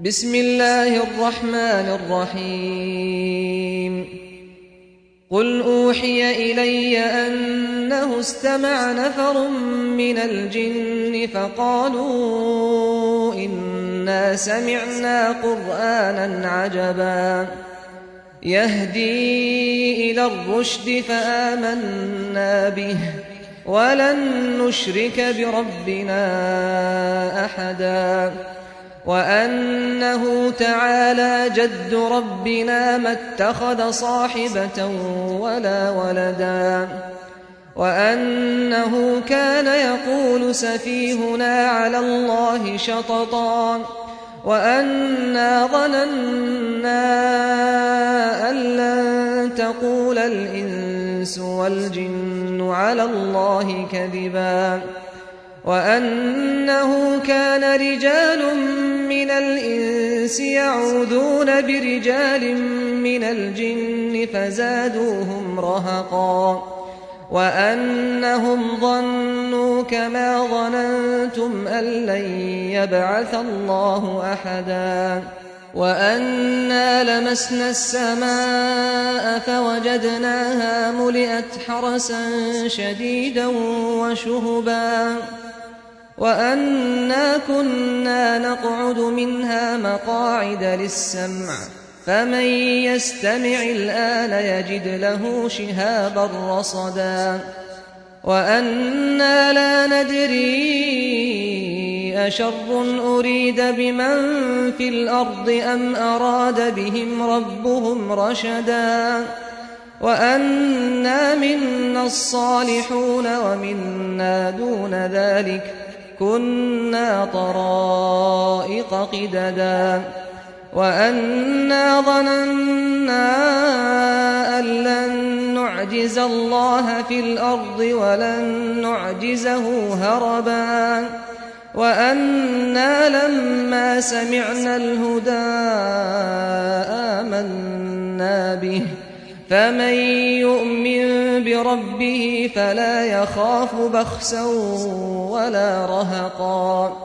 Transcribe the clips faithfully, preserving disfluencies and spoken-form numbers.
بسم الله الرحمن الرحيم قل أوحي إلي أنه استمع نفر من الجن فقالوا إنا سمعنا قرآنا عجبا يهدي إلى الرشد فآمنا به ولن نشرك بربنا أحدا وأنه تعالى جد ربنا ما اتخذ صاحبة ولا ولدا وأنه كان يقول سفيهنا على الله شططا وأنا ظننا أن لن تقول الإنس والجن على الله كذبا وأنه كان رجال من الإنس يعوذون برجال من الجن فزادوهم رهقا وأنهم ظنوا كما ظننتم أن لن يبعث الله أحدا وأنا لمسنا السماء فوجدناها ملئت حرسا شديدا وشهبا وأنا كنا نقعد منها مقاعد للسمع فمن يستمع الآن يجد له شهابا رصدا وأنا لا ندري أشر أريد بمن في الأرض أم أراد بهم ربهم رشدا وأنا منا الصالحون ومنا دون ذلك كنا طرائق قددا وأنا ظننا أن لن نعجز الله في الأرض ولن نعجزه هربا وأنا لما سمعنا الهدى آمنا به فمن يؤمن بربه فلا يخاف بخسا ولا رهقا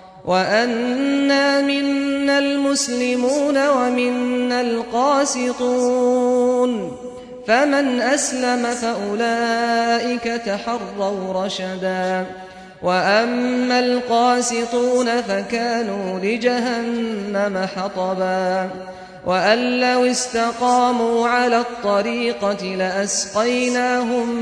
وأنا منا المسلمون ومنا القاسطون فمن أسلم فأولئك تحروا رشدا وأما القاسطون فكانوا لجهنم حطبا وأن لو استقاموا على الطريقة لأسقيناهم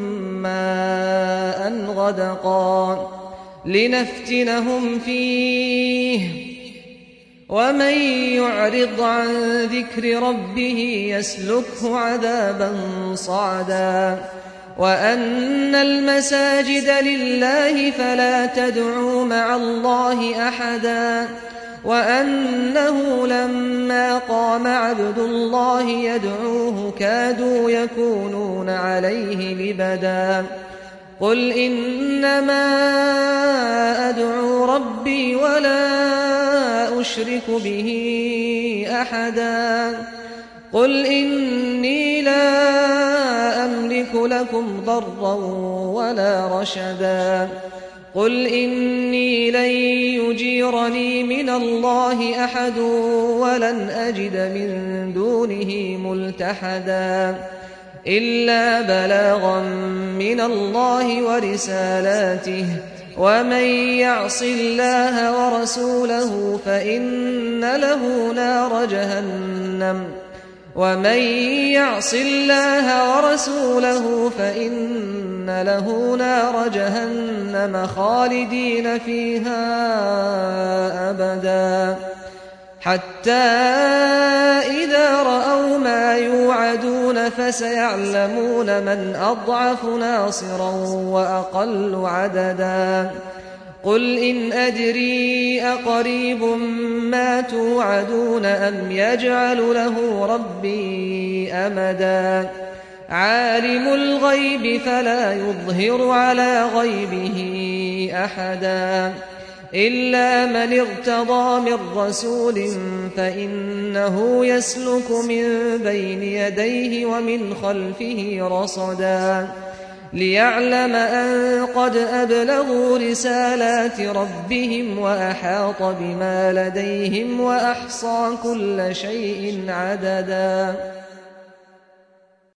ماء غدقا لنفتنهم فيه ومن يعرض عن ذكر ربه يسلكه عذابا صعدا وأن المساجد لله فلا تدعوا مع الله أحدا وأنه لما قام عبد الله يدعوه كادوا يكونون عليه لبدا قل إنما أدعو ربي ولا أشرك به أحدا قل إني لا أملك لكم ضرا ولا رشدا قل إني لن يجيرني من الله أحد ولن أجد من دونه ملتحدا إلا بلاغا من الله ورسالاته ومن يعص الله ورسوله فإن له نار جهنم ومن يعص الله ورسوله فإن له نار جهنم خالدين فيها أبدا حتى إذا رأوا ما يوعدون فسيعلمون من أضعف ناصرا وأقل عددا قل إن أدري أقريب ما توعدون أم يجعل له ربي أمدا عالم الغيب فلا يظهر على غيبه أحدا إلا من ارتضى من رسول فإنه يسلك من بين يديه ومن خلفه رصدا ليعلم أن قد أبلغوا رسالات ربهم وأحاط بما لديهم وأحصى كل شيء عددا